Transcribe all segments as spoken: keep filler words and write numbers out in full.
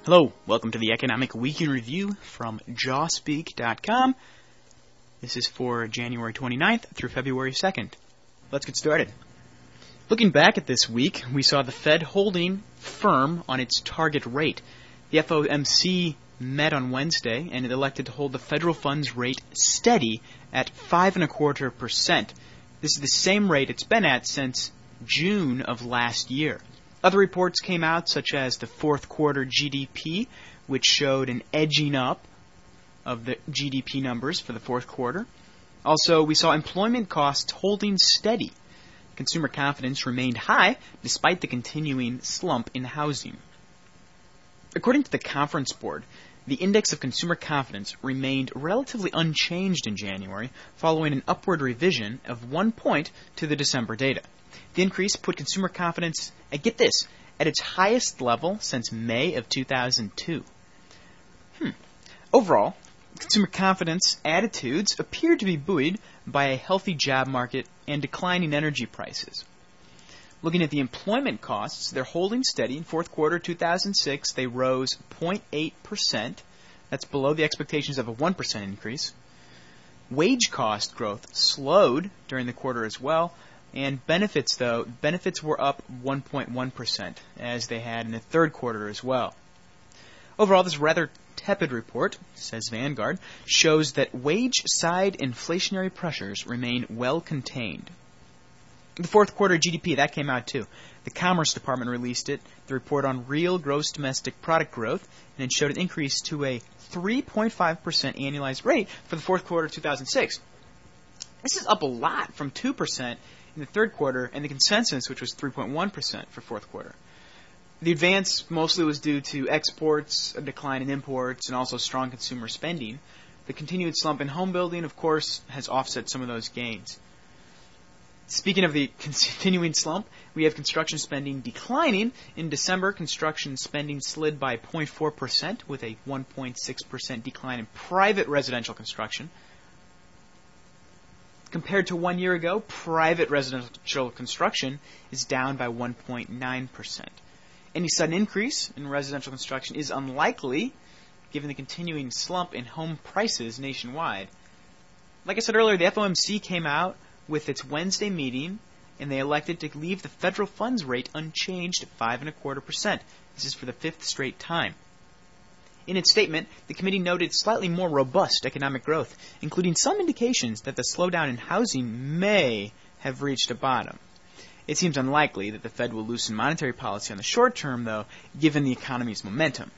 Hello, welcome to the Economic Week in Review from jawspeak dot com. This is for January twenty-ninth through February second. Let's get started. Looking back at this week, we saw the Fed holding firm on its target rate. The F O M C met on Wednesday and it elected to hold the federal funds rate steady at five and a quarter percent. This is the same rate it's been at since June of last year. Other reports came out, such as the fourth quarter G D P, which showed an edging up of the G D P numbers for the fourth quarter. Also, we saw employment costs holding steady. Consumer confidence remained high despite the continuing slump in housing. According to the Conference Board, the index of consumer confidence remained relatively unchanged in January, following an upward revision of one point to the December data. The increase put consumer confidence, and get this, at its highest level since May of two thousand two. Hmm. Overall, consumer confidence attitudes appear to be buoyed by a healthy job market and declining energy prices. Looking at the employment costs, they're holding steady. In fourth quarter two thousand six, they rose zero point eight percent. That's below the expectations of a one percent increase. Wage cost growth slowed during the quarter as well. And benefits, though, benefits were up one point one percent, as they had in the third quarter as well. Overall, this rather tepid report, says Vanguard, shows that wage-side inflationary pressures remain well contained. The fourth quarter G D P, that came out too. The Commerce Department released it, the report on real gross domestic product growth, and it showed an increase to a three point five percent annualized rate for the fourth quarter of two thousand six. This is up a lot from two percent in the third quarter, and the consensus, which was three point one percent for fourth quarter. The advance mostly was due to exports, a decline in imports, and also strong consumer spending. The continued slump in home building, of course, has offset some of those gains. Speaking of the continuing slump, we have construction spending declining. In December, construction spending slid by zero point four percent, with a one point six percent decline in private residential construction. Compared to one year ago, private residential construction is down by one point nine percent. Any sudden increase in residential construction is unlikely, given the continuing slump in home prices nationwide. Like I said earlier, the F O M C came out with its Wednesday meeting, and they elected to leave the federal funds rate unchanged at five and a quarter percent. This is for the fifth straight time. In its statement, the committee noted slightly more robust economic growth, including some indications that the slowdown in housing may have reached a bottom. It seems unlikely that the Fed will loosen monetary policy on the short term, though, given the economy's momentum.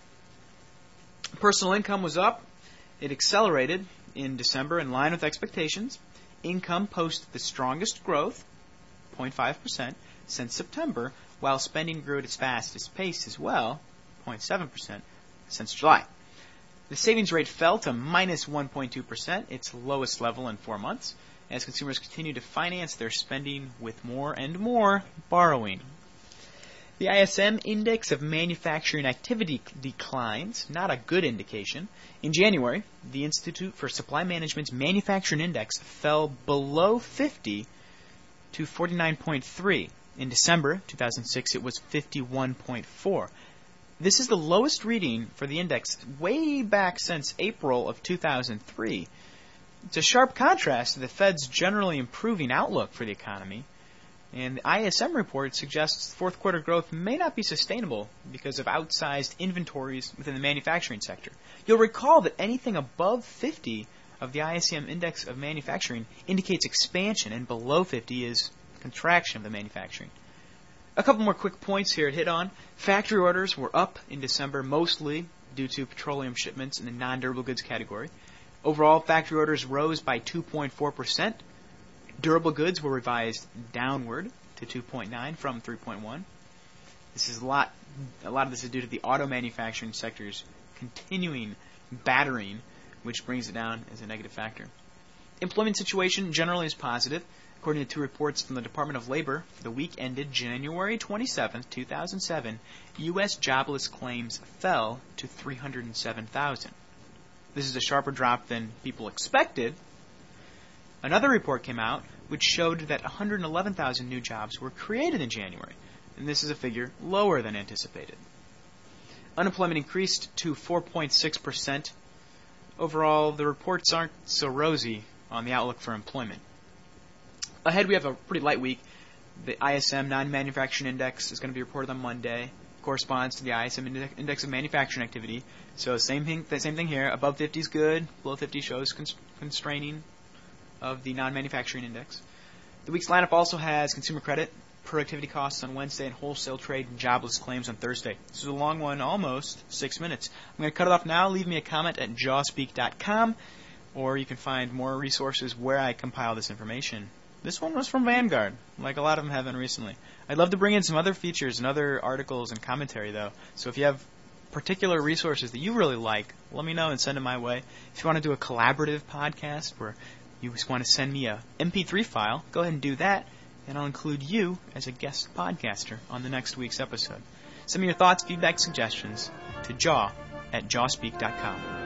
Personal income was up. It accelerated in December in line with expectations. Income posted the strongest growth, zero point five percent, since September, while spending grew at its fastest pace as well, zero point seven percent. Since July. The savings rate fell to minus one point two percent, its lowest level in four months, as consumers continue to finance their spending with more and more borrowing. The I S M Index of Manufacturing Activity declines, not a good indication. In January, the Institute for Supply Management's Manufacturing Index fell below fifty to forty-nine point three. In December two thousand six, it was fifty-one point four. This is the lowest reading for the index way back since April of two thousand three. It's a sharp contrast to the Fed's generally improving outlook for the economy. And the I S M report suggests fourth quarter growth may not be sustainable because of outsized inventories within the manufacturing sector. You'll recall that anything above fifty of the I S M Index of Manufacturing indicates expansion, and below fifty is contraction of the manufacturing. A couple more quick points here to hit on. Factory orders were up in December, mostly due to petroleum shipments in the non-durable goods category. Overall, factory orders rose by two point four percent. Durable goods were revised downward to two point nine from three point one. This is a lot. A lot of this is due to the auto manufacturing sector's continuing battering, which brings it down as a negative factor. Employment situation generally is positive. According to two reports from the Department of Labor, for the week ended January twenty-seventh, two thousand seven, U S jobless claims fell to three hundred seven thousand. This is a sharper drop than people expected. Another report came out which showed that one hundred eleven thousand new jobs were created in January, and this is a figure lower than anticipated. Unemployment increased to four point six percent. Overall, the reports aren't so rosy on the outlook for employment. Ahead, we have a pretty light week. The I S M non-manufacturing index is going to be reported on Monday. Corresponds to the I S M index of manufacturing activity. So same thing, the same thing here. Above fifty is good. Below fifty shows constraining of the non-manufacturing index. The week's lineup also has consumer credit, productivity costs on Wednesday, and wholesale trade and jobless claims on Thursday. This is a long one, almost six minutes. I'm going to cut it off now. Leave me a comment at jawspeak dot com, or you can find more resources where I compile this information. This one was from Vanguard, like a lot of them have been recently. I'd love to bring in some other features and other articles and commentary, though. So if you have particular resources that you really like, let me know and send them my way. If you want to do a collaborative podcast where you just want to send me a M P three file, go ahead and do that, and I'll include you as a guest podcaster on the next week's episode. Send me your thoughts, feedback, suggestions to jaw at jawspeak dot com.